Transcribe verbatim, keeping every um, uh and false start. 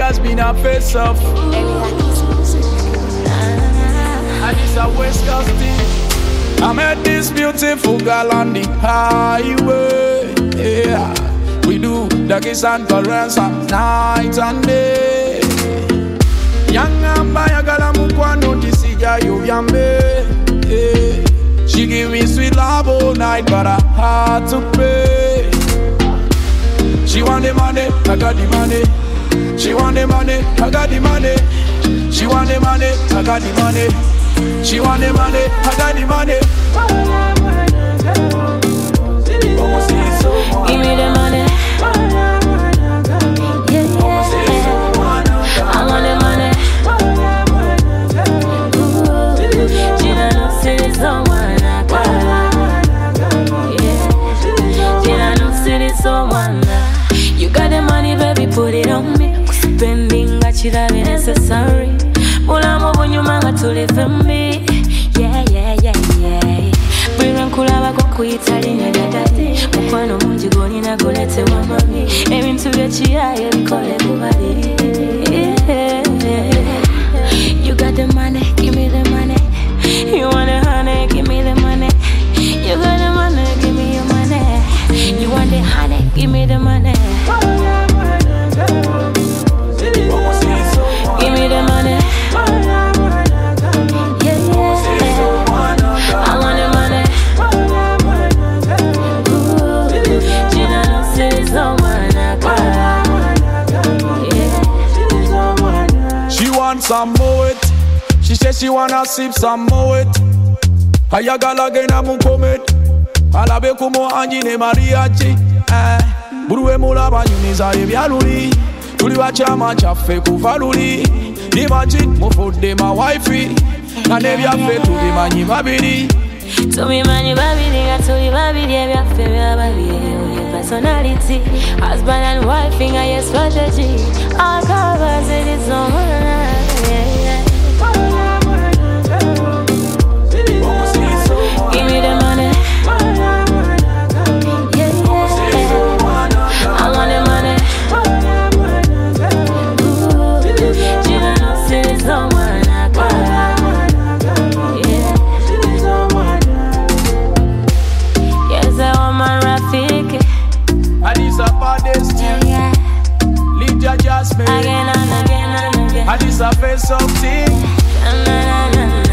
has been a face off. And it's a West Coast thing. I met this beautiful girl on the highway. Yeah, we do the kiss and caress night and day. Young and by a girl mukwano disija you yambe. She give me sweet love all night, but I had to pay. She want the money, I got the money. She want the money, I got the money. She want the money, I got the money. She want the money, I got the money. Give me the money. Yeah, yeah. I want the money. Ooh, she don't know see this someone I got. Yeah, she don't know see this someone. You got the money, baby, put it on me. Spending got you that necessary. Mulamo bunyuma nga tuli fembi. Yeah, yeah, yeah, yeah. Bwira nkulaba ko kuyitali ne dadadi. Mukwano mungi golina golete wa mami. Ebintu byekiyaye bikole bubali. You got the money, give me the money. You want the honey, give me the money. You got the money, give me your money. You want the honey, give me the money. Give me the money. Yeah, yeah. I want the money. Ooh, she don't know see this someone I got. Yeah. She want some more it. She says she wanna sip some more it. Ayagala gena mukomet. Alabe kumo anjine mariachi. Eh, buruwe mula banyuniza ebyaluli. Tuli wachama chafe kuvaluli. Imagine mufude my wifey. And ebyafe tuli manyi babiri. Tumi manyi babiri nga tuli babiri ebyafe bya babiri. Personality, husband and wife in a strategy. All covers it is on yeah. Give me the money. Yeah, yeah. I want the money. Ooh, she don't know see this someone I got. Yeah. Yes, I want my Rafiki. Alisa Padesti. Yeah, yeah. Lydia Jasmine. Again and again and again. Alisa face something. Na, na, na, na.